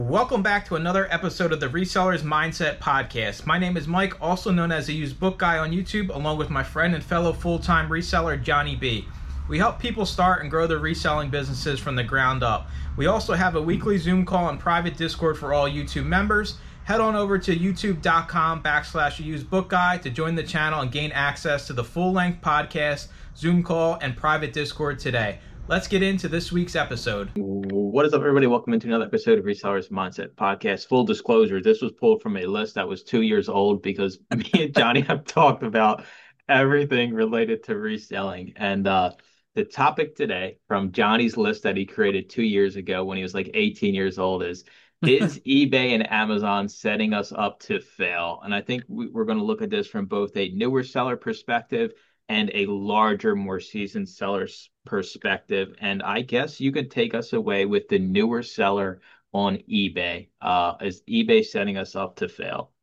Welcome back to another episode of the Resellers Mindset Podcast. My name is Mike, also known as the Used Book Guy on YouTube, along with my friend and fellow full-time reseller, Johnny B. We help people start and grow their reselling businesses from the ground up. We also have a weekly Zoom call and private Discord for all YouTube members. Head on over to youtube.com/usedbookguy to join the channel and gain access to the full-length podcast, Zoom call, and private Discord today. Let's get into this week's episode. What is up, everybody? Welcome into another episode of Resellers Mindset Podcast. Full disclosure, this was pulled from a list that was 2 years old because me and Johnny have talked about everything related to reselling. And the topic today from Johnny's list that he created 2 years ago when he was like 18 years old is eBay and Amazon setting us up to fail? And I think we're going to look at this from both a newer seller perspective and a larger, more seasoned seller's perspective. And I guess you could take us away with the newer seller on eBay. Is eBay setting us up to fail?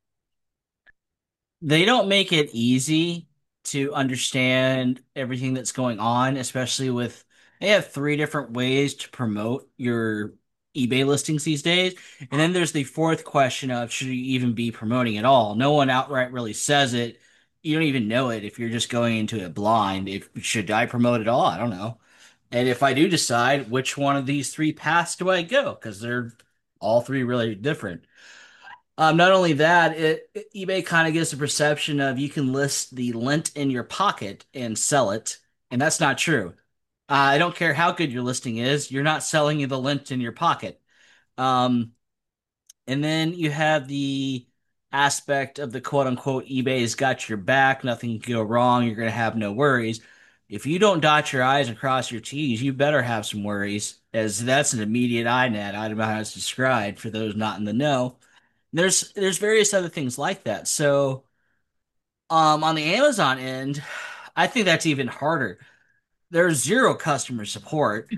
They don't make it easy to understand everything that's going on, especially with they have three different ways to promote your eBay listings these days. And then there's the fourth question of should you even be promoting at all? No one outright really says it. You don't even know it if you're just going into it blind. If should I promote at all? I don't know. And if I do decide which one of these three paths do I go? Because they're all three really different. Not only that, eBay kind of gives the perception of you can list the lint in your pocket and sell it, and that's not true. I don't care how good your listing is, you're not selling the lint in your pocket. Um, and then you have the aspect of the quote unquote eBay's got your back, nothing can go wrong, you're going to have no worries. If you don't dot your I's and cross your T's, you better have some worries, as that's an immediate INET. I don't know how it's described for those not in the know. There's various other things like that. So, on the Amazon end, I think that's even harder. There's zero customer support.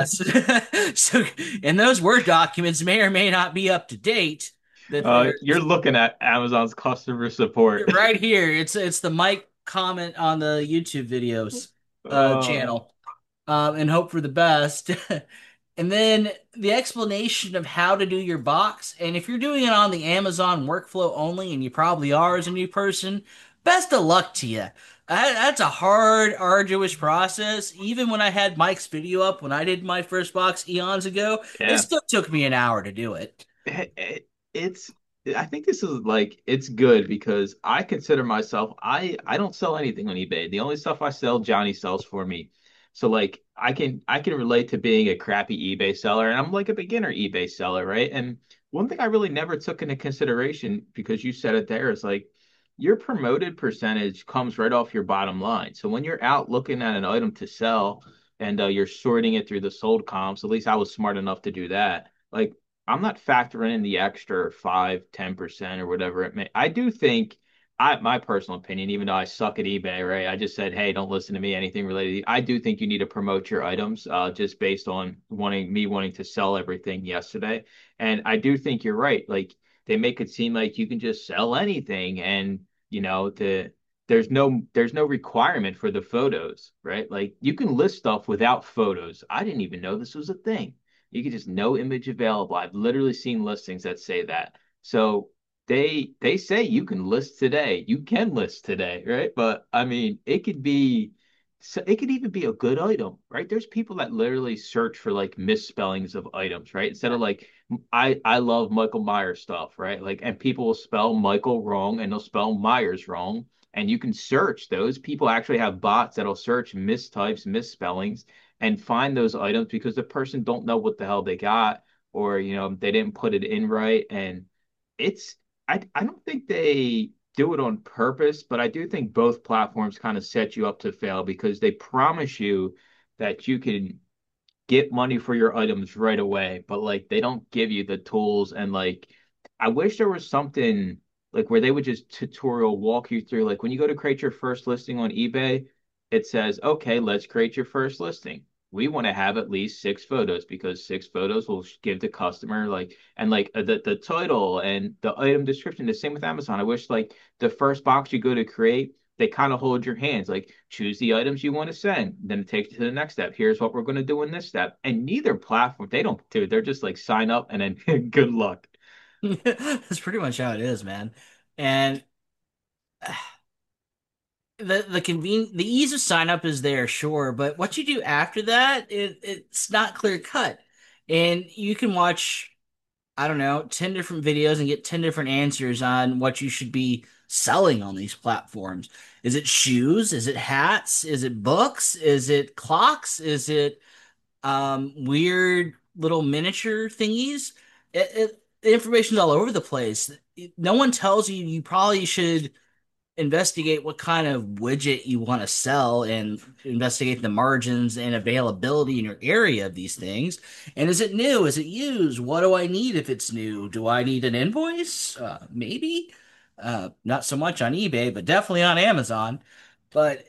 So, and those Word documents may or may not be up to date. That You're there's looking at Amazon's customer support. right here. It's the Mike comment on the YouTube videos Uh, channel. And hope for the best. And then the explanation of how to do your box. And if you're doing it on the Amazon workflow only, and you probably are as a new person, best of luck to you. That's a hard, arduous process. Even when I had Mike's video up when I did my first box eons ago, it yeah. still took me an hour to do it. It's I think this is like it's good because I consider myself I don't sell anything on eBay. The only stuff I sell, Johnny sells for me. So like I can relate to being a crappy eBay seller, and I'm like a beginner eBay seller, right? And one thing I really never took into consideration because you said it there is like your promoted percentage comes right off your bottom line. So when you're out looking at an item to sell and you're sorting it through the sold comps, at least I was smart enough to do that. Like I'm not factoring in the extra 5, 10% or whatever it may. I do think my personal opinion, even though I suck at eBay, right? I just said, hey, don't listen to me, anything related. I do think you need to promote your items, just based on wanting to sell everything yesterday. And I do think you're right. Like they make it seem like you can just sell anything and there's no requirement for the photos, right? Like you can list stuff without photos. I didn't even know this was a thing. You can just no image available. I've literally seen listings that say that. So they say you can list today. You can list today, right? But I mean, it could even be a good item, right? There's people that literally search for like misspellings of items, right? Instead of like I love Michael Myers stuff, right? Like and people will spell Michael wrong and they'll spell Myers wrong. And you can search those. People actually have bots that'll search mistypes, misspellings and find those items because the person don't know what the hell they got or they didn't put it in right and it's I don't think they do it on purpose, but I do think both platforms kind of set you up to fail because they promise you that you can get money for your items right away, but like they don't give you the tools and like I wish there was something like where they would just tutorial walk you through like when you go to create your first listing on eBay, it says, "Okay, let's create your first listing. We want to have at least 6 photos because 6 photos will give the customer like and like the title and the item description. The same with Amazon. I wish like the first box you go to create they kind of hold your hands, like choose the items you want to send, then take you to the next step. Here's what we're going to do in this step. And neither platform, they don't do it. They're just like sign up and then good luck. That's pretty much how it is, man. And the ease of sign up is there, sure, but what you do after that, it's not clear cut. And you can watch, I don't know, 10 different videos and get 10 different answers on what you should be selling on these platforms. Is it shoes? Is it hats? Is it books? Is it clocks? Is it weird little miniature thingies? The information's all over the place. No one tells you you probably should investigate what kind of widget you want to sell and investigate the margins and availability in your area of these things. And is it new? Is it used? What do I need if it's new? Do I need an invoice? Maybe. Not so much on eBay, but definitely on Amazon. But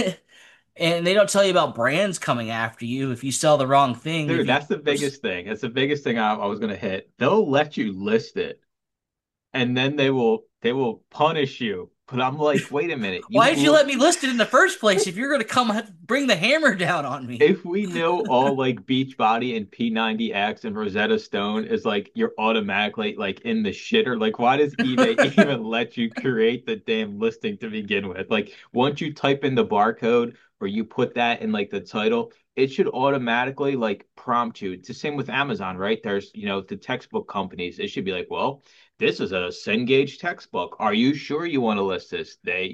and they don't tell you about brands coming after you if you sell the wrong thing. If Dude, you that's the biggest thing. That's the biggest thing I was going to hit. They'll let you list it and then they will punish you. But I'm like, wait a minute. Why did you let me list it in the first place if you're going to come bring the hammer down on me? If we know all like Beachbody and P90X and Rosetta Stone is like you're automatically like in the shitter, like why does eBay even let you create the damn listing to begin with? Like once you type in the barcode or you put that in like the title, it should automatically like prompt you. It's the same with Amazon, right? There's, the textbook companies. It should be like, well, this is a Cengage textbook. Are you sure you want to list this?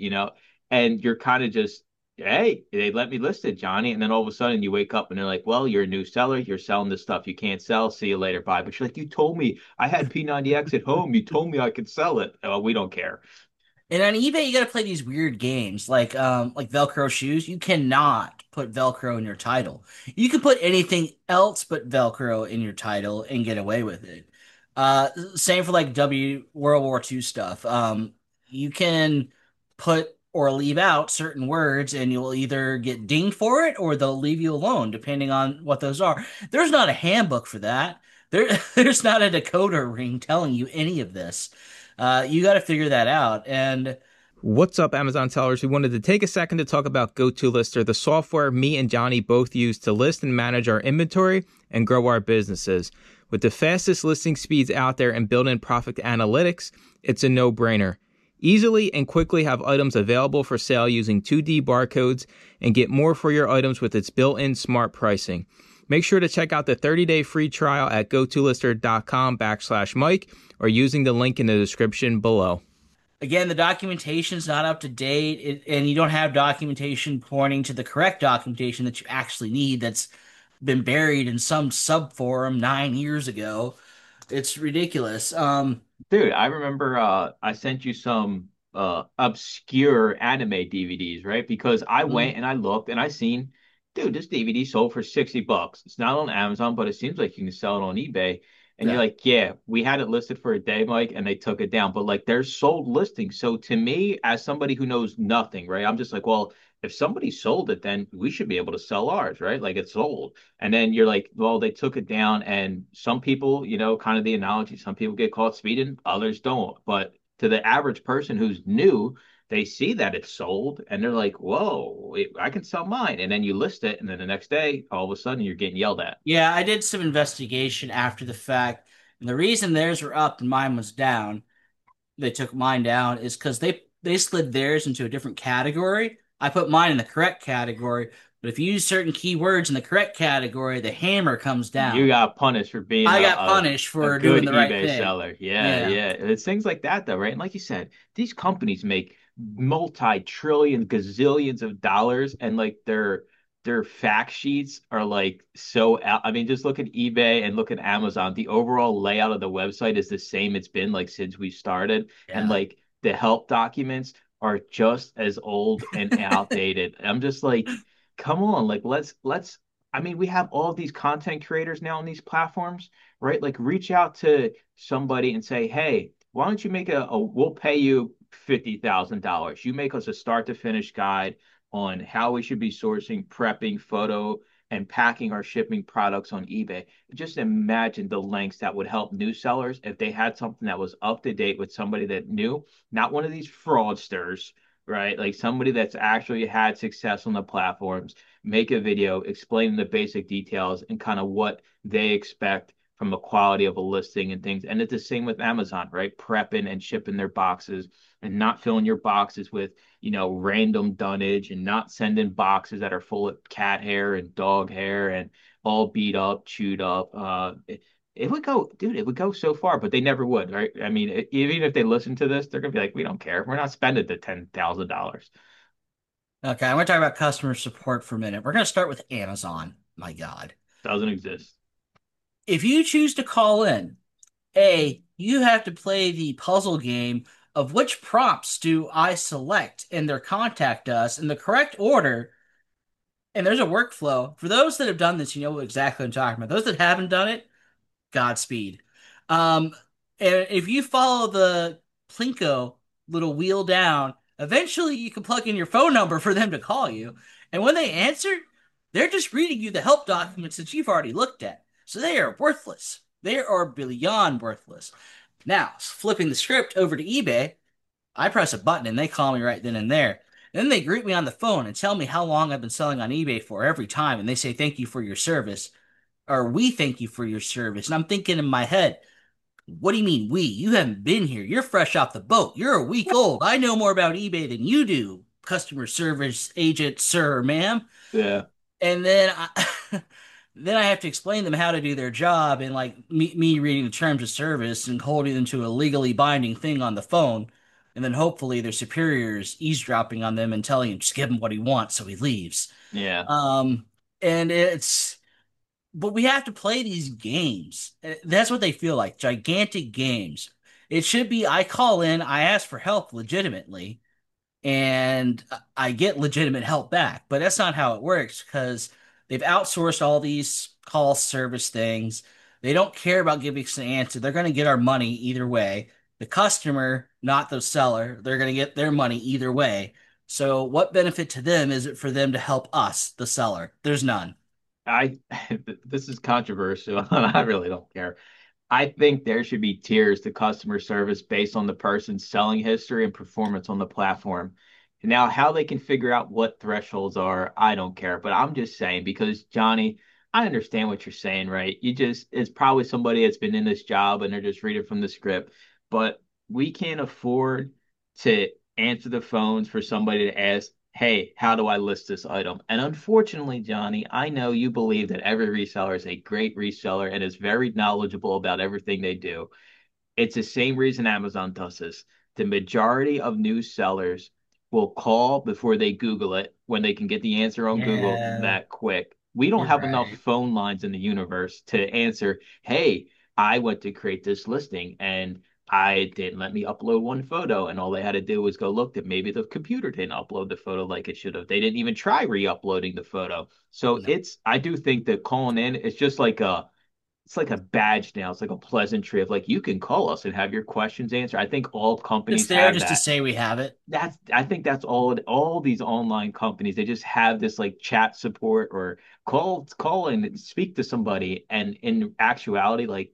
And you're kind of just hey, they let me list it, Johnny. And then all of a sudden you wake up and they're like, well, you're a new seller. You're selling this stuff you can't sell. See you later. Bye. But you're like, you told me I had P90X at home. You told me I could sell it. Oh, we don't care. And on eBay, you got to play these weird games like Velcro shoes. You cannot put Velcro in your title. You can put anything else but Velcro in your title and get away with it. Same for like World War II stuff. You can put or leave out certain words, and you'll either get dinged for it or they'll leave you alone, depending on what those are. There's not a handbook for that. There's not a decoder ring telling you any of this. You got to figure that out. And What's up, Amazon sellers? We wanted to take a second to talk about GoToLister, the software me and Johnny both use to list and manage our inventory and grow our businesses. With the fastest listing speeds out there and built-in profit analytics, it's a no-brainer. Easily and quickly have items available for sale using 2D barcodes and get more for your items with its built-in smart pricing. Make sure to check out the 30-day free trial at gotolister.com/Mike or using the link in the description below. again, the documentation's not up to date, and you don't have documentation pointing to the correct documentation that you actually need that's been buried in some sub forum 9 years ago. It's ridiculous. Dude, I remember I sent you some obscure anime DVDs, right? Because I mm, went and I looked and I seen, dude, this DVD sold for $60. It's not on Amazon, but it seems like you can sell it on eBay. And you're yeah. like, yeah, we had it listed for a day, Mike, and they took it down. But like there's sold listings. So to me, as somebody who knows nothing, right? I'm just like, well, if somebody sold it, then we should be able to sell ours, right? Like it's sold. And then you're like, well, they took it down. And some people, kind of the analogy, some people get caught speeding, others don't. But to the average person who's new, they see that it's sold and they're like, whoa, I can sell mine. And then you list it. And then the next day, all of a sudden, you're getting yelled at. Yeah, I did some investigation after the fact. And the reason theirs were up and mine was down, they took mine down, is because they slid theirs into a different category. I put mine in the correct category, but if you use certain keywords in the correct category, the hammer comes You down. got punished for being I got punished a for good doing the right eBay thing. seller. Yeah, Yeah. yeah. It's things like that, though, right? And like you said, these companies make multi-trillion gazillions of dollars, and like their fact sheets are like so out. I mean, just look at eBay and look at Amazon. The overall layout of the website is the same it's been like since we started, and Yeah. like the help documents are just as old and outdated. I'm just like, come on, like let's I mean, we have all of these content creators now on these platforms, right? Like reach out to somebody and say, hey, why don't you make we'll pay you $50,000. You make us a start to finish guide on how we should be sourcing, prepping, photo, and packing our shipping products on eBay. Just imagine the lengths that would help new sellers if they had something that was up to date with somebody that knew, not one of these fraudsters, right? Like somebody that's actually had success on the platforms, make a video explaining the basic details and kind of what they expect from the quality of a listing and things. And it's the same with Amazon, right? Prepping and shipping their boxes and not filling your boxes with, random dunnage and not sending boxes that are full of cat hair and dog hair and all beat up, chewed up. It would go, dude, it would go so far, but they never would, right? I mean, even if they listen to this, they're gonna be like, we don't care. We're not spending the $10,000. Okay, I'm going to talk about customer support for a minute. We're going to start with Amazon. My God. Doesn't exist. If you choose to call in, A, you have to play the puzzle game of which prompts do I select in their contact us in the correct order. And there's a workflow. For those that have done this, you know exactly what I'm talking about. Those that haven't done it, Godspeed. Um, and if you follow the Plinko little wheel down, eventually you can plug in your phone number for them to call you. And when they answer, they're just reading you the help documents that you've already looked at. So they are worthless. They are beyond worthless. Now, flipping the script over to eBay, I press a button and they call me right then and there. And then they greet me on the phone and tell me how long I've been selling on eBay for every time. And they say, thank you for your service, or we thank you for your service. And I'm thinking in my head, what do you mean we? You haven't been here. You're fresh off the boat. You're a week old. I know more about eBay than you do, customer service agent, sir or ma'am. Yeah. And then then I have to explain them how to do their job and like me reading the terms of service and holding them to a legally binding thing on the phone. And then hopefully their superiors eavesdropping on them and telling him just give him what he wants so he leaves. Yeah. Um, and it's but we have to play these games. That's what they feel like, gigantic games. It should be I call in, I ask for help legitimately, and I get legitimate help back. But that's not how it works because they've outsourced all these call service things. They don't care about giving us an answer. They're going to get our money either way. The customer, not the seller, they're going to get their money either way. So, what benefit to them is it for them to help us, the seller? There's none. I this is controversial, and I really don't care. I think there should be tiers to customer service based on the person's selling history and performance on the platform. Now, how they can figure out what thresholds are, I don't care. But I'm just saying, because Johnny, I understand what you're saying, right? It's probably somebody that's been in this job and they're just reading from the script. But we can't afford to answer the phones for somebody to ask, hey, how do I list this item? And unfortunately, Johnny, I know you believe that every reseller is a great reseller and is very knowledgeable about everything they do. It's the same reason Amazon does this. The majority of new sellers will call before they Google it when they can get the answer on Google Yeah, that quick. We don't you're have enough right. phone lines in the universe to answer, hey, I went to create this listing and I didn't let me upload one photo. And all they had to do was go look that maybe the computer didn't upload the photo like it should have. They didn't even try re-uploading the photo. So No. I do think that calling in is just like it's like a badge now. It's like a pleasantry of like you can call us and have your questions answered. I think all It's companies there have just to that. say we have it. I think that's all these online companies. They just have this like chat support or call and speak to somebody. And in actuality, like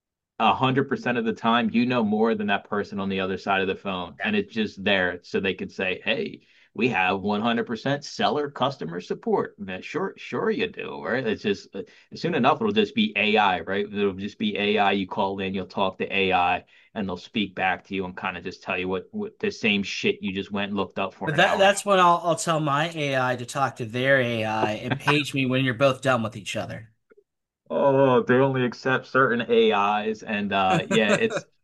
100% of the time, you know more than that person on the other side of the phone. Yeah. And it's just there so they can say, hey, we have 100% seller customer support. Man, sure you do, right? It's just soon enough, it'll just be AI, right? It'll just be AI. You call in, you'll talk to AI, and they'll speak back to you and kind of just tell you what the same shit you just went and looked up for But an hour. that's when I'll tell my AI to talk to their AI and page me when you're both done with each other. Oh, they only accept certain AIs, and yeah,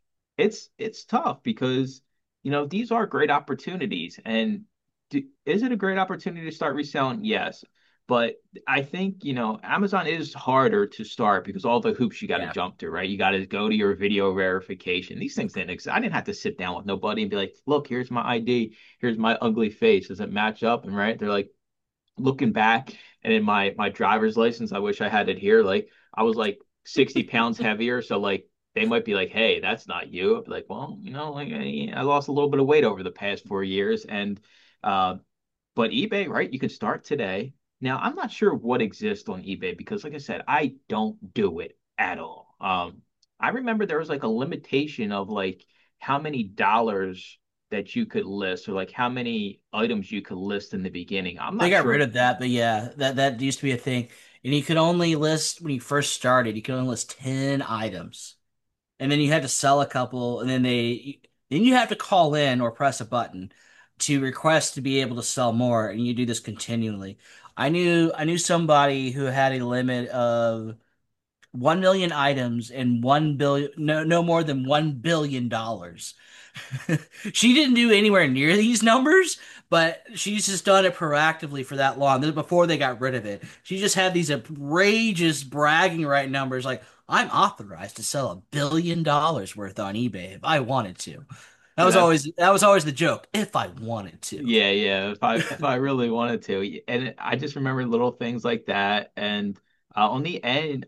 it's tough because these are great opportunities. And is it a great opportunity to start reselling? Yes, but I think Amazon is harder to start because all the hoops you got to Yeah. jump through, right? You got to go to your video verification. These things didn't exist. I didn't have to sit down with nobody and be like, look, here's my ID, here's my ugly face, does it match up? And right, they're like looking back, and in my driver's license, I wish I had it here. Like I was like 60 pounds heavier, so like they might be like, "Hey, that's not you." I'd be like, "Well, like I lost a little bit of weight over the past 4 years." And uh, but eBay, right? You can start today. Now, I'm not sure what exists on eBay because, like I said, I don't do it at all. I remember there was like a limitation of like how many dollars. that you could list, or like how many items you could list in the beginning. I'm They not got rid sure. of that, but yeah, that used to be a thing. And you could only list when you first started, you could only list 10 items. And then you had to sell a couple, and then you have to call in or press a button to request to be able to sell more, and you do this continually. I knew somebody who had a limit of 1 million items and 1 billion, no more than $1 billion. She didn't do anywhere near these numbers, but she's just done it proactively for that long. This is before they got rid of it. She just had these outrageous bragging right numbers like, I'm authorized to sell $1 billion worth on eBay if I wanted to. That Yeah, was that's always that was always the joke. If I wanted to. yeah, yeah. If I really wanted to, and I just remember little things like that. And on the end,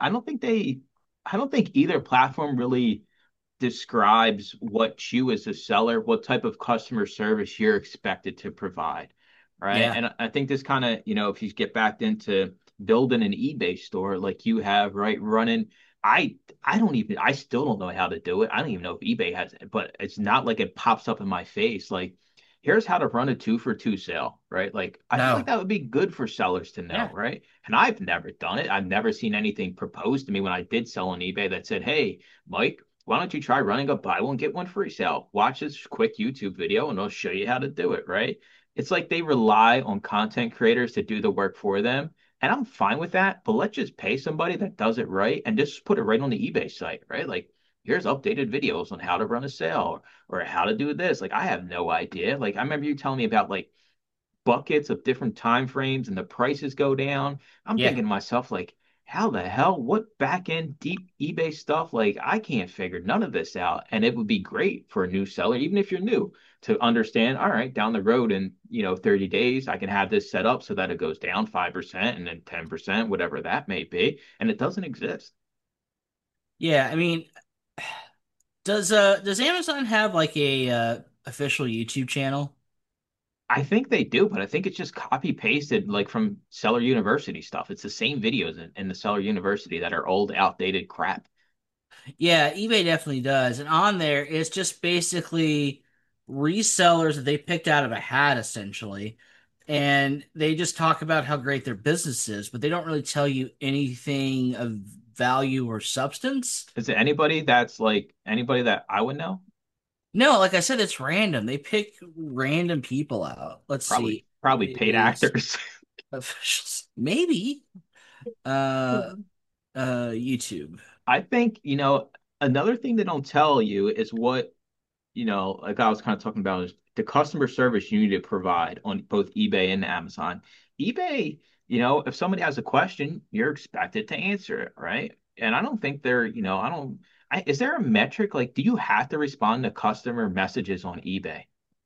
I don't think either platform really describes what you as a seller, what type of customer service you're expected to provide, right? Yeah. And I think this kind of, if you get back into building an eBay store like you have, right, running, I still don't know how to do it. I don't even know if eBay has it, but it's not like it pops up in my face like, here's how to run a 2 for 2 sale, right? Like I feel like No. that would be good for sellers to know, Yeah. right? And I've never done it. I've never seen anything proposed to me when I did sell on eBay that said, "Hey, Mike, why don't you try running a buy one get one free sale? Watch this quick YouTube video and it'll show you how to do it," right? It's like they rely on content creators to do the work for them. And I'm fine with that, but let's just pay somebody that does it right and just put it right on the eBay site, right? Like, here's updated videos on how to run a sale or how to do this. Like, I have no idea. Like, I remember you telling me about like buckets of different time frames and the prices go down. I'm Yeah. thinking to myself, like, how the hell? What back end deep eBay stuff? Like, I can't figure none of this out. And it would be great for a new seller, even if you're new, to understand, all right, down the road in, 30 days, I can have this set up so that it goes down 5% and then 10%, whatever that may be. And it doesn't exist. Yeah. I mean, does Amazon have like a official YouTube channel? I think they do, but I think it's just copy pasted like from Seller University stuff. It's the same videos in the Seller University that are old, outdated crap. Yeah, eBay definitely does. And on there, it's just basically resellers that they picked out of a hat, essentially. And they just talk about how great their business is, but they don't really tell you anything of value or substance. Is it anybody that's like anybody that I would know? No, like I said, it's random. They pick random people out. Let's Probably see. probably paid Is actors. officials maybe uh YouTube. I think, another thing they don't tell you is what, like I was kind of talking about is the customer service you need to provide on both eBay and Amazon. eBay, if somebody has a question, you're expected to answer it, right? And I don't think they're, I don't, is there a metric? Like, do you have to respond to customer messages on eBay?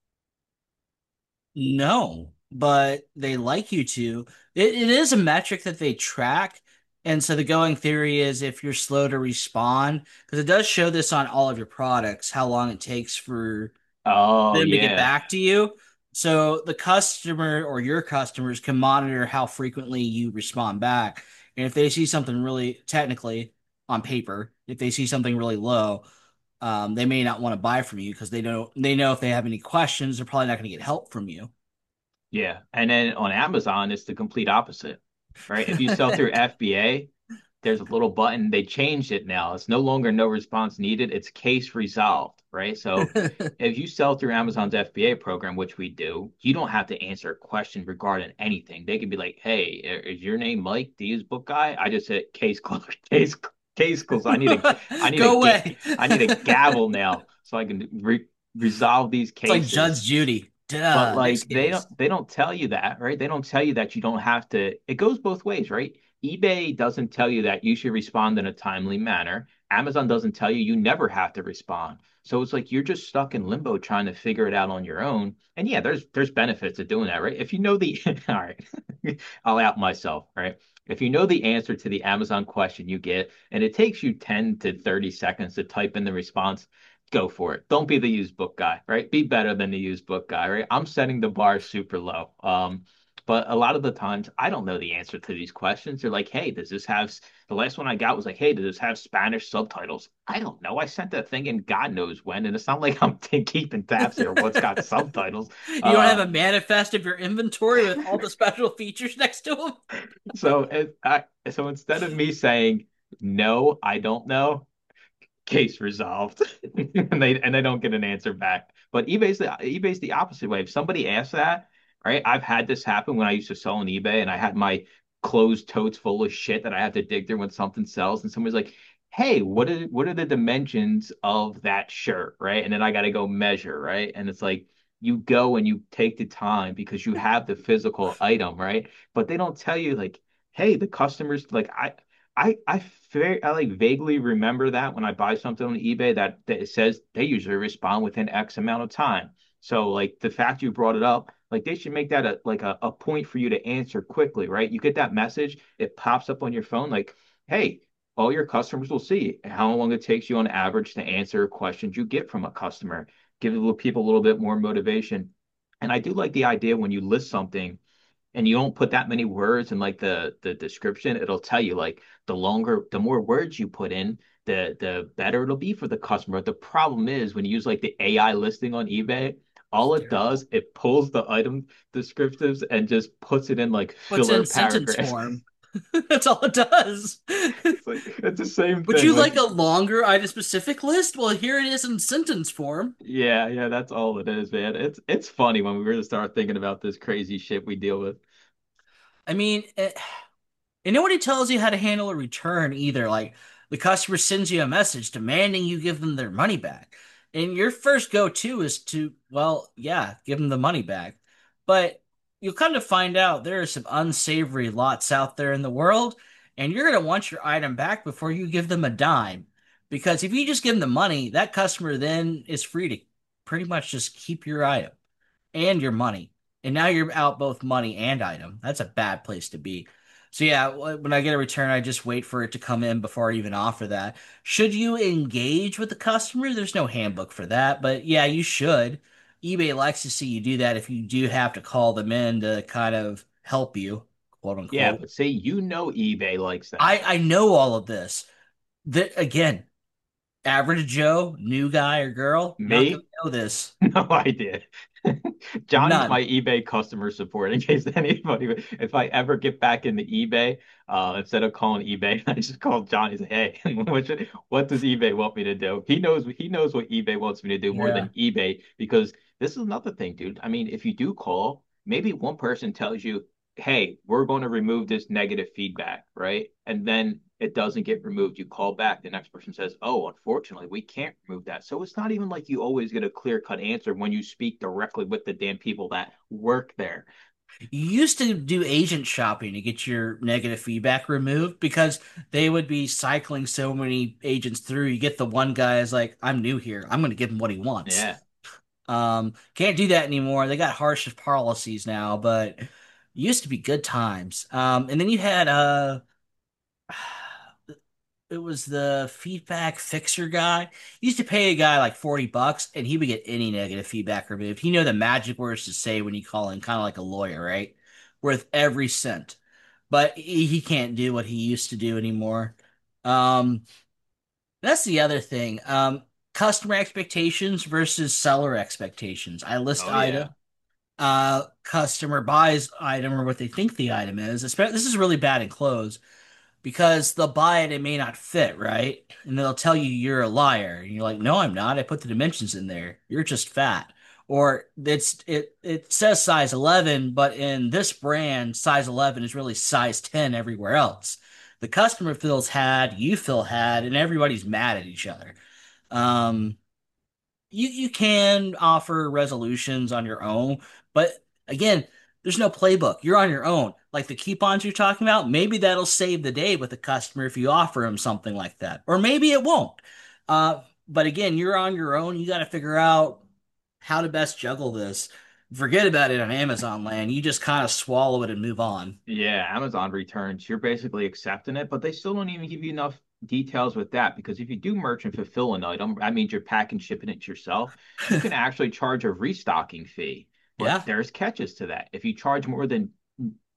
No, but they like you to. It is a metric that they track. And so the going theory is if you're slow to respond, because it does show this on all of your products, how long it takes for Oh, them to get yeah. back to you. So the customer or your customers can monitor how frequently you respond back. And if they see something really technically on paper, if they see something really low, they may not want to buy from you because they know if they have any questions, they're probably not going to get help from you. Yeah. And then on Amazon, it's the complete opposite, right? If you sell through FBA, there's a little button. They changed it now. It's no longer no response needed. It's case resolved, right? So if you sell through Amazon's FBA program, which we do, you don't have to answer a question regarding anything. They can be like, "Hey, is your name Mike? Do you use Book Guy?" I just said case closed, case closed. Go away. I need a It's gavel now so I can resolve these like cases. Judge Judy. But Duh, like next they case. don't tell you that, right? They don't tell you that you don't have to. It goes both ways, right? eBay doesn't tell you that you should respond in a timely manner. Amazon doesn't tell you you never have to respond. So it's like you're just stuck in limbo trying to figure it out on your own. And yeah, there's benefits to doing that, right? If you know the all right, I'll out myself, right? If you know the answer to the Amazon question you get, and it takes you 10 to 30 seconds to type in the response, go for it. Don't be the used book guy, right? Be better than the used book guy, right? I'm setting the bar super low. but a lot of the times I don't know the answer to these questions. They're like, hey, does this have the last one I got was like, hey, does this have Spanish subtitles? I don't know. I sent that thing in God knows when, and it's not like I'm keeping tabs here. What's got subtitles? You don't have Uh, a manifest of your inventory with all the special features next to them? so instead of me saying no, I don't know, case resolved, and they don't get an answer back. But eBay's the opposite way. If somebody asks that, right? I've had this happen when I used to sell on eBay, and I had my closed totes full of shit that I have to dig through when something sells, and somebody's like, "Hey, what are the dimensions of that shirt?" Right? And then I got to go measure, right? And it's like you go and you take the time because you have the physical item, right? But they don't tell you like, "Hey, the customers like I like vaguely remember that when I buy something on eBay that it says they usually respond within X amount of time. So like the fact you brought it up, like they should make that a point for you to answer quickly, right? You get that message, it pops up on your phone like, hey, all your customers will see how long it takes you on average to answer questions you get from a customer. Give the little people a little bit more motivation. And I do like the idea when you list something and you don't put that many words in like the description, it'll tell you like the more words you put in, the better it'll be for the customer. The problem is when you use like the AI listing on eBay, It's all it terrible. does, it pulls the item descriptives and just puts it in like What's filler in sentence paragraphs. form? That's all it does. It's like it's the same Would thing. you Like, like a longer item specific list? Well, here it is in sentence form. yeah, yeah, that's all it is, man. It's funny when we really start thinking about this crazy shit we deal with. I mean, and nobody tells you how to handle a return either. Like the customer sends you a message demanding you give them their money back. And your first go-to is to, well, yeah, give them the money back. But you'll kind of find out there are some unsavory lots out there in the world, and you're going to want your item back before you give them a dime. Because if you just give them the money, that customer then is free to pretty much just keep your item and your money. And now you're out both money and item. That's a bad place to be. So yeah, when I get a return, I just wait for it to come in before I even offer that. Should you engage with the customer? There's no handbook for that, but yeah, you should. eBay likes to see you do that if you do have to call them in to kind of help you, quote Yeah, unquote. but say eBay likes that. I know all of this. That again, average Joe, new guy or girl, not gonna Me? know this. No idea. Johnny's None. my eBay customer support in case anybody, if I ever get back into eBay, instead of calling eBay, I just call Johnny and say, hey, what does eBay want me to do? He knows what eBay wants me to do more than Yeah. eBay because this is another thing, dude. I mean, if you do call, maybe one person tells you, hey, we're going to remove this negative feedback, right? And then it doesn't get removed. You call back, the next person says, oh, unfortunately, we can't remove that. So it's not even like you always get a clear cut answer when you speak directly with the damn people that work there. You used to do agent shopping to get your negative feedback removed because they would be cycling so many agents through. You get the one guy is like, I'm new here. I'm going to give him what he wants. Yeah. Can't do that anymore. They got harsh policies now, but it used to be good times. And then you had it was the feedback fixer guy. You used to pay a guy like $40 and he would get any negative feedback removed. He know the magic words to say when you call in, kind of like a lawyer, right? Worth every cent. But he can't do what he used to do anymore. Um, that's the other thing. Customer expectations versus seller expectations. I list Oh yeah. item, customer buys item or what they think the item is. This is really bad in clothes because they'll buy it, it may not fit, right? And they'll tell you you're a liar. And you're like, no, I'm not. I put the dimensions in there. You're just fat. Or it says size 11, but in this brand, size 11 is really size 10 everywhere else. The customer feels had, you feel had, and everybody's mad at each other. Um, you can offer resolutions on your own, but again, there's no playbook. You're on your own. Like the coupons you're talking about, maybe that'll save the day with the customer if you offer him something like that, or maybe it won't. But again, you're on your own. You got to figure out how to best juggle this. Forget about it on Amazon land. You just kind of swallow it and move on. Yeah, Amazon returns, you're basically accepting it, but they still don't even give you enough details with that because if you do merchant fulfill an item, that means you're packing, shipping it yourself. You can actually charge a restocking fee, but Yeah. there's catches to that. If you charge more than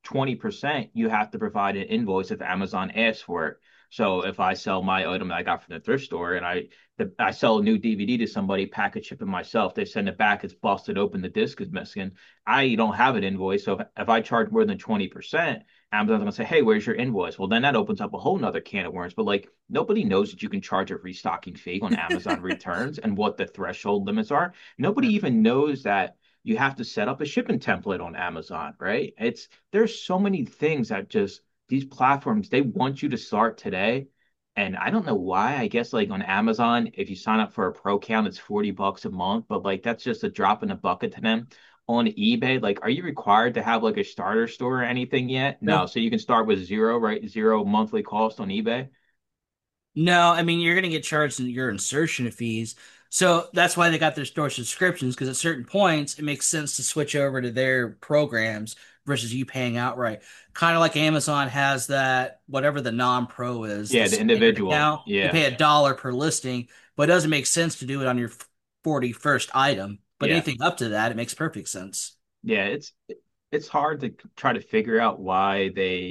20%, you have to provide an invoice if Amazon asks for it. So if I sell my item that I got from the thrift store and I sell a new DVD to somebody, package ship it myself, they send it back, it's busted open, the disc is missing. I don't have an invoice. So if I charge more than 20%, Amazon's gonna say, hey, where's your invoice? Well, then that opens up a whole nother can of worms. But like nobody knows that you can charge a restocking fee on Amazon returns and what the threshold limits are. Nobody even knows that you have to set up a shipping template on Amazon, right? There's so many things that just these platforms, they want you to start today. And I don't know why. I guess like on Amazon, if you sign up for a pro account, it's $40 a month, but like that's just a drop in the bucket to them. On eBay, like, are you required to have like a starter store or anything yet? No. No. So you can start with zero, right? Zero monthly cost on eBay. No, I mean you're gonna get charged in your insertion fees. So that's why they got their store subscriptions, because at certain points it makes sense to switch over to their programs versus you paying outright. Kind of like Amazon has that whatever the non-pro is, the Yeah, the standard individual. account. You Yeah. pay $1 per listing, but it doesn't make sense to do it on your 41st item. But Yeah. anything up to that, it makes perfect sense. Yeah, it's hard to try to figure out why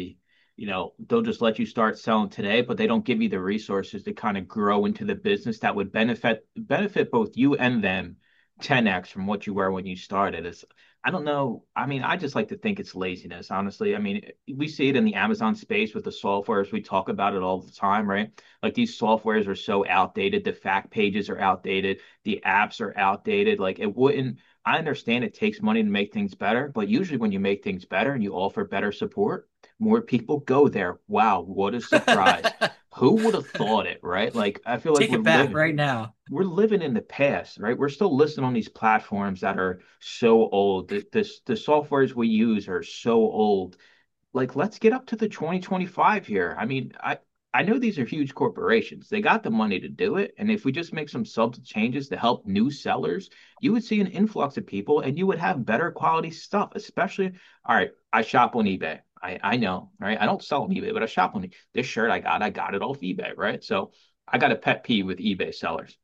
they'll just let you start selling today, but they don't give you the resources to kind of grow into the business that would benefit both you and them 10x from what you were when you started. I don't know. I mean, I just like to think it's laziness, honestly. I mean, we see it in the Amazon space with the softwares. We talk about it all the time, right? Like these softwares are so outdated. The fact pages are outdated. The apps are outdated. Like it wouldn't I understand it takes money to make things better, but usually when you make things better and you offer better support, more people go there. Wow, what a surprise. Who would have thought it, right? Like I feel like Take it back right now. we're living in the past, right? We're still listed on these platforms that are so old. The softwares we use are so old. Like let's get up to the 2025 here. I mean, I know these are huge corporations. They got the money to do it, and if we just make some subtle changes to help new sellers, you would see an influx of people and you would have better quality stuff, especially all right, I shop on eBay. I know, right? I don't sell on eBay, but I shop on this shirt I got it off eBay, right? So I got a pet peeve with eBay sellers.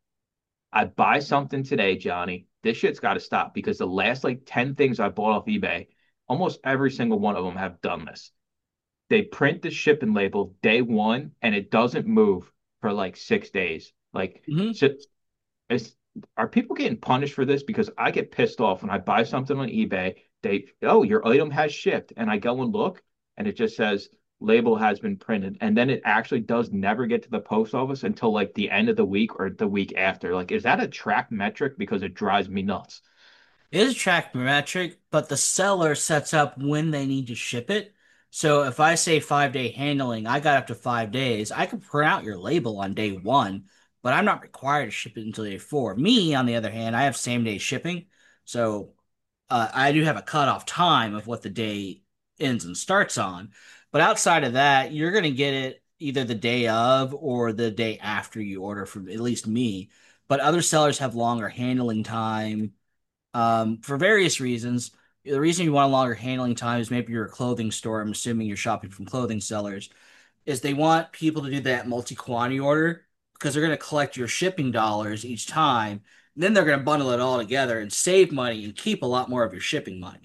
I buy something today, Johnny. This shit's got to stop because the last like 10 things I bought off eBay, almost every single one of them have done this. They print the shipping label day one and it doesn't move for like 6 days. Like, Mhm. so is, are people getting punished for this? Because I get pissed off when I buy something on eBay. Oh, your item has shipped. And I go and look and it just says label has been printed. And then it actually does never get to the post office until like the end of the week or the week after. Like, is that a track metric? Because it drives me nuts. It is a track metric, but the seller sets up when they need to ship it. So if I say 5 day handling, I got up to 5 days. I can print out your label on day one, but I'm not required to ship it until day four. Me, on the other hand, I have same day shipping. So I do have a cutoff time of what the day ends and starts on. But outside of that, you're going to get it either the day of or the day after you order from at least me. But other sellers have longer handling time for various reasons. The reason you want a longer handling time is maybe you're a clothing store. I'm assuming you're shopping from clothing sellers. Is they want people to do that multi-quantity order because they're going to collect your shipping dollars each time. Then they're going to bundle it all together and save money and keep a lot more of your shipping money.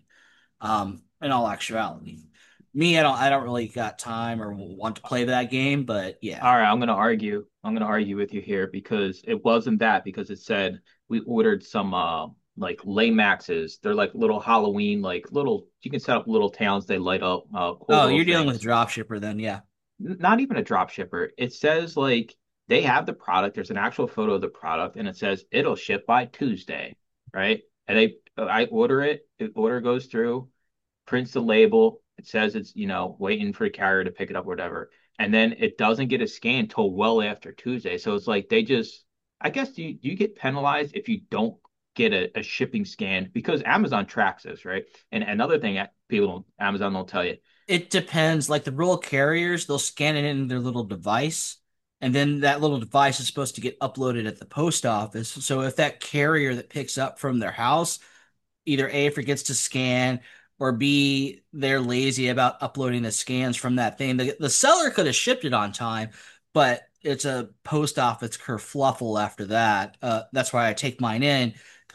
In all actuality, me, I don't really got time or want to play that game, but yeah. All right, I'm gonna argue. I'm gonna argue with you here because it wasn't that because it said we ordered some like Lay Maxes. They're like little Halloween, like little you can set up little towns, they light up cool Oh, little you're dealing with a things. drop shipper then, yeah. Not even a drop shipper. It says like they have the product. There's an actual photo of the product, and it says it'll ship by Tuesday, right? And I order it. The order goes through, prints the label. It says it's waiting for the carrier to pick it up, or whatever, and then it doesn't get a scan until well after Tuesday. So it's like they just, I guess you get penalized if you don't get a shipping scan because Amazon tracks this, right? And another thing that Amazon don't tell you. It depends. Like the rural carriers, they'll scan it in their little device, and then that little device is supposed to get uploaded at the post office. So if that carrier that picks up from their house either A, forgets to scan, or B, they're lazy about uploading the scans from that thing, the seller could have shipped it on time, but it's a post office kerfluffle after that. That's why I take mine in, because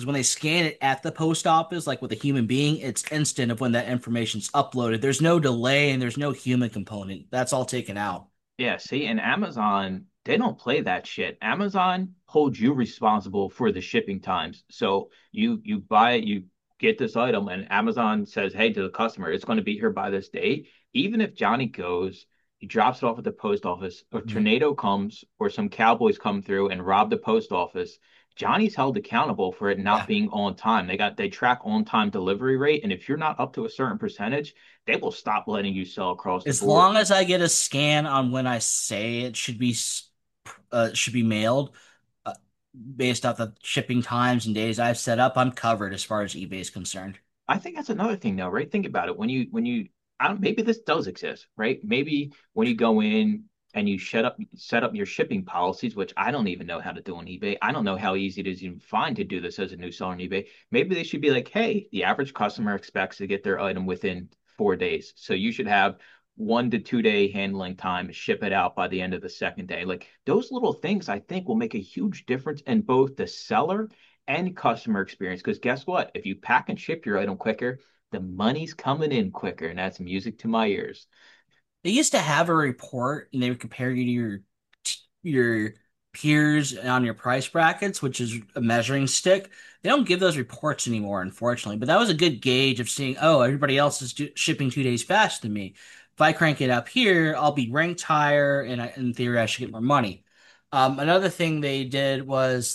because when they scan it at the post office, like with a human being, it's instant of when that information's uploaded. There's no delay and there's no human component. That's all taken out. Yeah, see, and Amazon, they don't play that shit. Amazon holds you responsible for the shipping times. So you buy it, you get this item, and Amazon says, hey, to the customer, it's going to be here by this date. Even if Johnny goes, he drops it off at the post office, a Mhm. tornado comes or some cowboys come through and rob the post office. Johnny's held accountable for it not Yeah. being on time. They track on time delivery rate, and if you're not up to a certain percentage, they will stop letting you sell across the As board. long as I get a scan on when I say it should be mailed, uh, based off the shipping times and days I've set up, I'm covered as far as eBay is concerned. I think that's another thing though, right? Think about it. When you I don't maybe this does exist, right? Maybe when you go in and you set up your shipping policies, which I don't even know how to do on eBay. I don't know how easy it is even find to do this as a new seller on eBay. Maybe they should be like, hey, the average customer expects to get their item within 4 days. So you should have 1 to 2 day handling time to ship it out by the end of the second day. Like those little things I think will make a huge difference in both the seller and customer experience. Because guess what? If you pack and ship your item quicker, the money's coming in quicker, and that's music to my ears. They used to have a report and they would compare you to your peers on your price brackets, which is a measuring stick. They don't give those reports anymore, unfortunately. But that was a good gauge of seeing, oh, everybody else is shipping 2 days faster than me. If I crank it up here, I'll be ranked higher, and in theory, I should get more money. Another thing they did was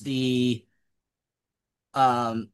um,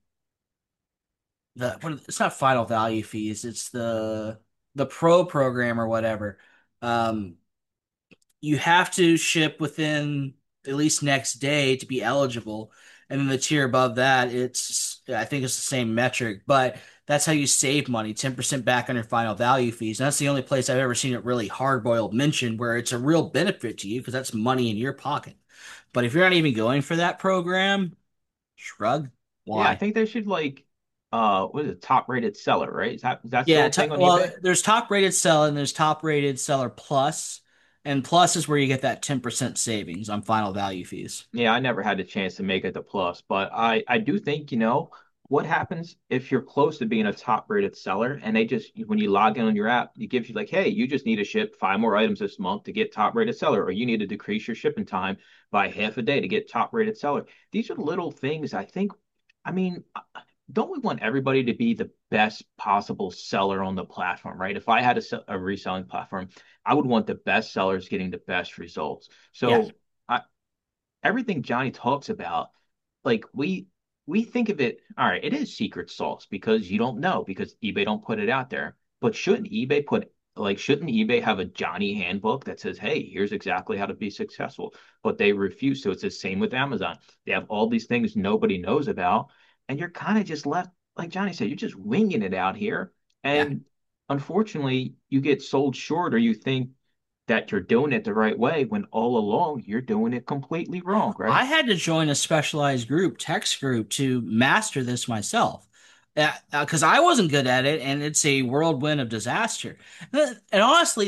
it's not final value fees, it's the pro program or whatever. Um, you have to ship within at least next day to be eligible. And then the tier above that, I think it's the same metric, but that's how you save money, 10% back on your final value fees. And that's the only place I've ever seen it really hard-boiled mentioned where it's a real benefit to you because that's money in your pocket. But if you're not even going for that program, shrug. Yeah, I Why? think they should like what is it, top rated seller, right? Is that still Yeah, a thing on well, eBay? there's top rated seller and there's top rated seller plus, and plus is where you get that 10% savings on final value fees. Yeah, I never had a chance to make it the plus, but I do think, what happens if you're close to being a top rated seller and they just when you log in on your app, it gives you like, hey, you just need to ship 5 more items this month to get top rated seller, or you need to decrease your shipping time by half a day to get top rated seller. These are little things I think, I mean, don't we want everybody to be the best possible seller on the platform, right? If I had a reselling platform, I would want the best sellers getting the best results. Yeah. So everything Johnny talks about, like we think of it, all right, it is secret sauce because you don't know because eBay don't put it out there. But shouldn't eBay have a Johnny handbook that says, hey, here's exactly how to be successful? But they refuse. So it's the same with Amazon. They have all these things nobody knows about, and you're kind of just left, like Johnny said, you're just winging it out here. Yeah. And unfortunately, you get sold short or you think that you're doing it the right way when all along you're doing it completely wrong, I right? had to join a specialized group, text group, to master this myself. Because I wasn't good at it, and it's a whirlwind of disaster. And honestly,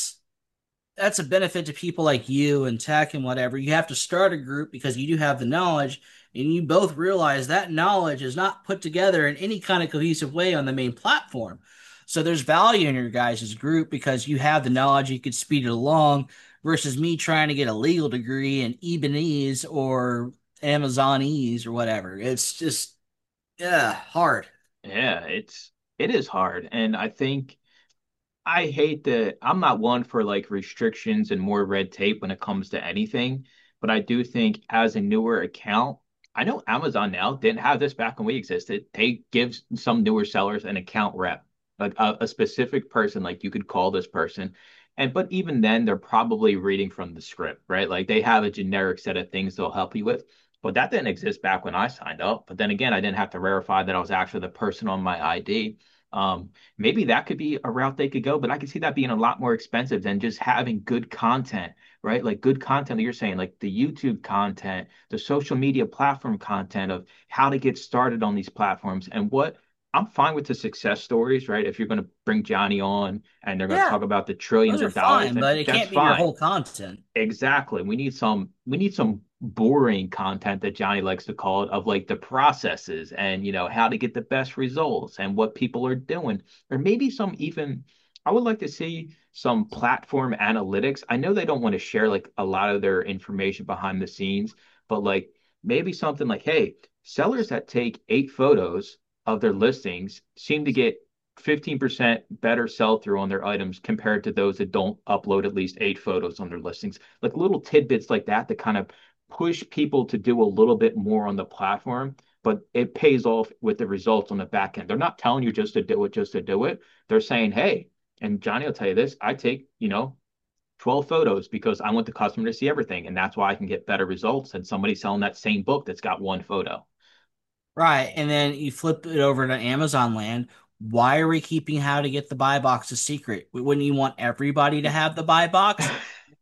that's a benefit to people like you and tech and whatever. You have to start a group because you do have the knowledge, and you both realize that knowledge is not put together in any kind of cohesive way on the main platform. So there's value in your guys' group because you have the knowledge, you could speed it along versus me trying to get a legal degree in Ebenese or Amazonese or whatever. It's just, yeah, hard. Yeah, it is hard. And I think I hate that I'm not one for like restrictions and more red tape when it comes to anything, but I do think as a newer account, I know Amazon now didn't have this back when we existed. They give some newer sellers an account rep, like a specific person, like you could call this person. And but even then, they're probably reading from the script, right? Like they have a generic set of things they'll help you with. But that didn't exist back when I signed up. But then again, I didn't have to verify that I was actually the person on my ID. Maybe that could be a route they could go, but I could see that being a lot more expensive than just having good content, right? Like good content that you're saying, like the YouTube content, the social media platform content of how to get started on these platforms and what I'm fine with the success stories, right? If you're going to bring Johnny on and they're going to Yeah, talk about the those trillions are of dollars, fine, then but it that's can't be your fine. whole content. Exactly. We need some boring content that Johnny likes to call it of like the processes and how to get the best results and what people are doing. Or maybe some even I would like to see some platform analytics. I know they don't want to share like a lot of their information behind the scenes, but like maybe something like, hey, sellers that take 8 photos of their listings seem to get 15% better sell through on their items compared to those that don't upload at least 8 photos on their listings. Like little tidbits like that that kind of push people to do a little bit more on the platform, but it pays off with the results on the back end. They're not telling you just to do it, just to do it. They're saying, hey, and Johnny will tell you this, I take, 12 photos because I want the customer to see everything. And that's why I can get better results than somebody selling that same book that's got 1 photo. Right. And then you flip it over to Amazon land. Why are we keeping how to get the buy box a secret? Wouldn't you want everybody to have the buy box?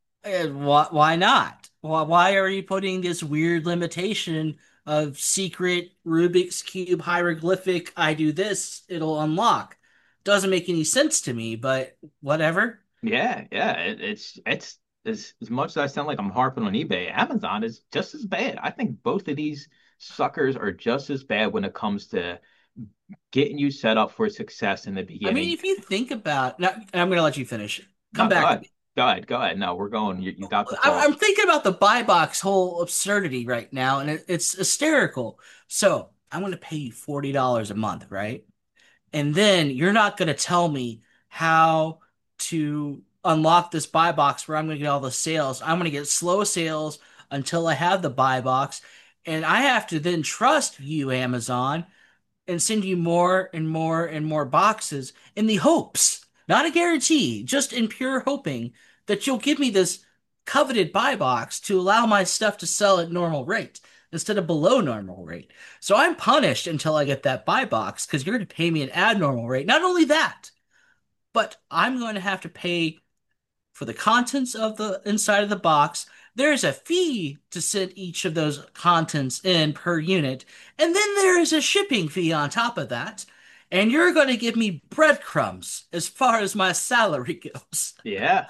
Why not? Why are you putting this weird limitation of secret Rubik's Cube hieroglyphic? I do this, it'll unlock. Doesn't make any sense to me, but whatever. Yeah, yeah. It's as much as I sound like I'm harping on eBay, Amazon is just as bad. I think both of these suckers are just as bad when it comes to getting you set up for success in the I mean, beginning. if you think about now, I'm going to let you finish. Come No, go back to ahead. me. Go ahead. Go ahead. No, we're going. You got the I'm floor. thinking about the buy box whole absurdity right now, and it's hysterical. So I'm going to pay you $40 a month, right? And then you're not going to tell me how to unlock this buy box where I'm going to get all the sales. I'm going to get slow sales until I have the buy box. And I have to then trust you, Amazon, and send you more and more and more boxes in the hopes, not a guarantee, just in pure hoping that you'll give me this coveted buy box to allow my stuff to sell at normal rate instead of below normal rate. So I'm punished until I get that buy box because you're going to pay me an abnormal rate. Not only that, but I'm going to have to pay for the contents of the inside of the box. There's a fee to send each of those contents in per unit, and then there is a shipping fee on top of that. And you're going to give me breadcrumbs as far as my salary goes. Yeah,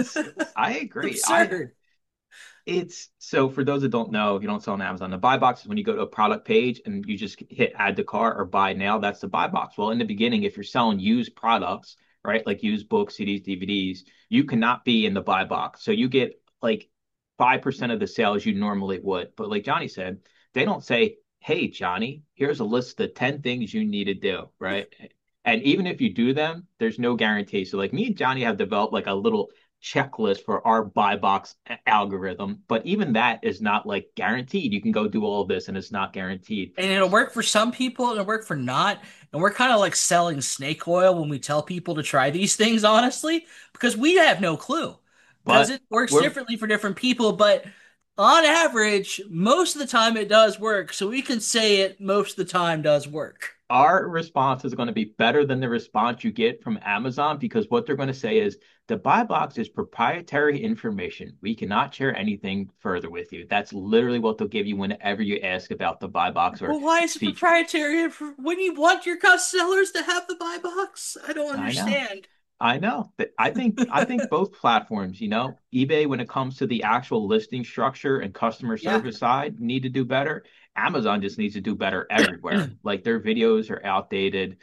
I agree. Absurd. It's so for those that don't know, if you don't sell on Amazon, the buy box is when you go to a product page and you just hit add to cart or buy now. That's the buy box. Well, in the beginning, if you're selling used products, right, like used books, CDs, DVDs, you cannot be in the buy box. So you get like 5% of the sales you normally would. But like Johnny said, they don't say, hey, Johnny, here's a list of 10 things you need to do, right? And even if you do them, there's no guarantee. So like me and Johnny have developed like a little checklist for our buy box algorithm, but even that is not like guaranteed. You can go do all of this and it's not guaranteed. And it'll work for some people and it'll work for not. And we're kind of like selling snake oil when we tell people to try these things, honestly, because we have no clue. Because But it works we're differently for different people, but on average, most of the time it does work. So we can say it most of the time does work. our response is going to be better than the response you get from Amazon because what they're going to say is the buy box is proprietary information. We cannot share anything further with you. That's literally what they'll give you whenever you ask about the buy box or Well, why is it feature. proprietary when you want your customers to have the buy box? I don't I know. understand. I know that I think both platforms, eBay when it comes to the actual listing structure and customer Yeah. service side need to do better. Amazon just needs to do better everywhere. Like their videos are outdated.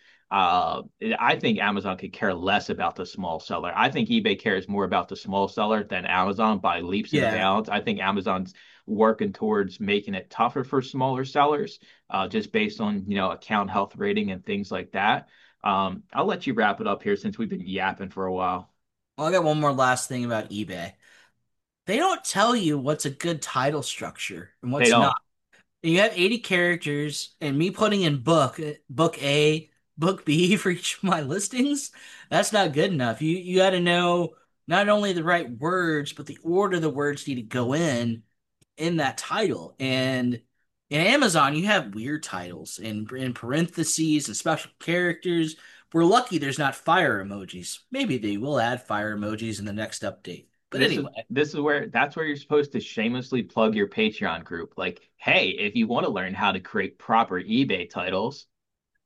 I think Amazon could care less about the small seller. I think eBay cares more about the small seller than Amazon by leaps and Yeah. bounds. I think Amazon's working towards making it tougher for smaller sellers, just based on, account health rating and things like that. I'll let you wrap it up here since we've been yapping for a while. Well, I got one more last thing about eBay. They don't tell you what's a good title structure and They what's don't. not. You have 80 characters, and me putting in book A, book B for each of my listings, that's not good enough. You got to know not only the right words, but the order the words need to go in that title. And in Amazon, you have weird titles in parentheses and special characters. We're lucky there's not fire emojis. Maybe they will add fire emojis in the next update. But This is anyway, this is where that's where you're supposed to shamelessly plug your Patreon group. Like, hey, if you want to learn how to create proper eBay titles,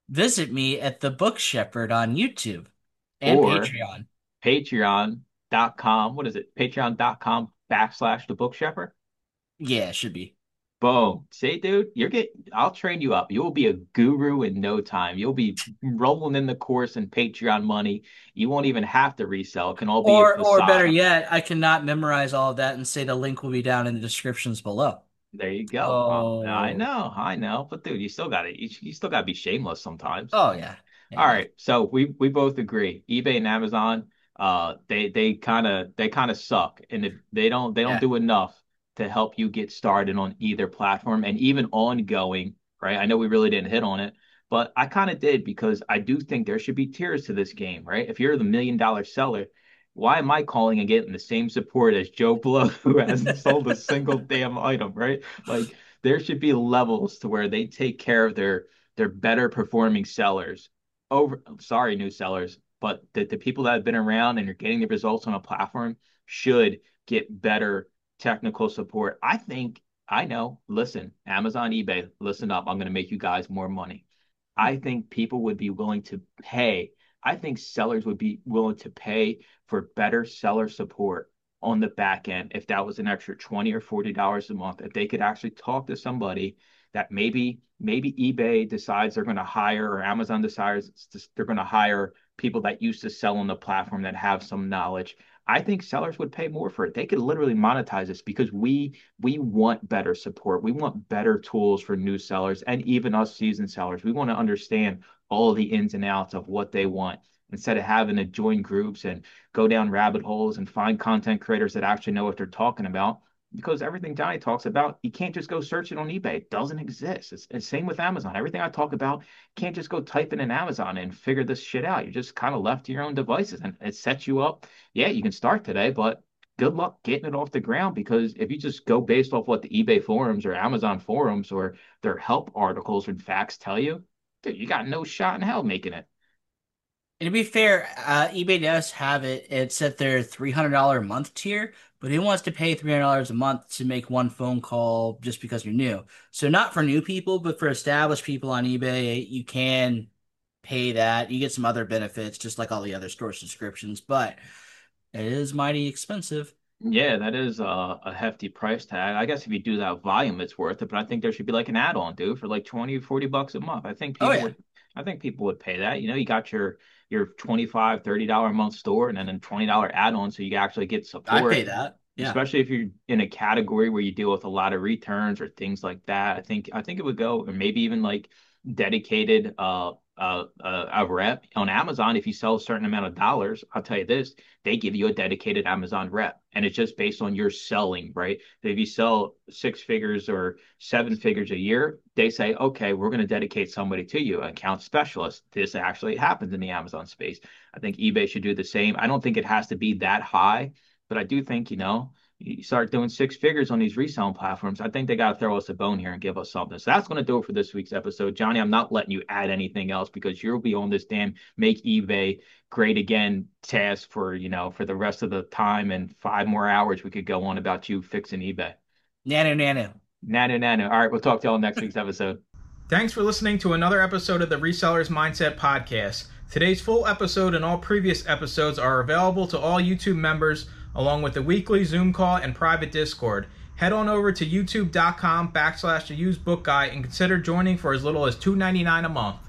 visit me at the Book Shepherd on YouTube and or Patreon. patreon.com. What is it? Patreon.com/ the book shepherd. Yeah, it should be. Boom. See, dude, I'll train you up. You'll be a guru in no time. You'll be rolling in the course and Patreon money. You won't even have to resell. It can all be a Or better facade. yet, I cannot memorize all of that and say the link will be down in the descriptions below. There you go. Oh, I know. But dude, you still gotta be shameless sometimes. oh yeah, All yeah, right, so we both agree. eBay and Amazon, they kind of suck, and they don't yeah. do enough to help you get started on either platform and even ongoing, right? I know we really didn't hit on it, but I kind of did because I do think there should be tiers to this game, right? If you're the $1 million seller, why am I calling and getting the same support as Joe Blow who hasn't sold a single damn item, right? Like there should be levels to where they take care of their better performing sellers over sorry new sellers, but the people that have been around and are getting the results on a platform should get better technical support. I know, listen, Amazon, eBay, listen up, I'm going to make you guys more money. I think people would be willing to pay. I think sellers would be willing to pay for better seller support on the back end if that was an extra 20 or $40 a month. If they could actually talk to somebody that maybe eBay decides they're going to hire or Amazon decides they're going to hire people that used to sell on the platform that have some knowledge. I think sellers would pay more for it. They could literally monetize this because we want better support. We want better tools for new sellers and even us seasoned sellers. We want to understand all the ins and outs of what they want instead of having to join groups and go down rabbit holes and find content creators that actually know what they're talking about. Because everything Johnny talks about, you can't just go search it on eBay. It doesn't exist. It's same with Amazon. Everything I talk about, you can't just go type it in Amazon and figure this shit out. You're just kind of left to your own devices and it sets you up. Yeah, you can start today, but good luck getting it off the ground because if you just go based off what the eBay forums or Amazon forums or their help articles and facts tell you, dude, you got no shot in hell making it. And to be fair, eBay does have it. It's at their $300 a month tier, but who wants to pay $300 a month to make one phone call just because you're new? So not for new people, but for established people on eBay, you can pay that. You get some other benefits, just like all the other store subscriptions, but it is mighty expensive. Yeah, that is a hefty price tag. I guess if you do that volume, it's worth it. But I think there should be like an add-on, dude, for like 20 or $40 a month. Oh yeah, I think people would pay that. You know, you got your 25, $30 a month store and then a $20 add-on so you actually get I pay support, that. Yeah. especially if you're in a category where you deal with a lot of returns or things like that. I think it would go, or maybe even like dedicated a rep on Amazon. If you sell a certain amount of dollars, I'll tell you this, they give you a dedicated Amazon rep, and it's just based on your selling, right? If you sell 6 figures or 7 figures a year, they say, okay, we're going to dedicate somebody to you, an account specialist. This actually happens in the Amazon space. I think eBay should do the same. I don't think it has to be that high, but I do think, you start doing 6 figures on these reselling platforms. I think they got to throw us a bone here and give us something. So that's going to do it for this week's episode. Johnny, I'm not letting you add anything else because you'll be on this damn make eBay great again task for the rest of the time and 5 more hours we could go on about you fixing eBay. Nano, nano. Nano, nano. All right, we'll talk to y'all next week's episode. Thanks for listening to another episode of the Resellers Mindset Podcast. Today's full episode and all previous episodes are available to all YouTube members, along with the weekly Zoom call and private Discord. Head on over to youtube.com/the used book guy and consider joining for as little as $2.99 a month.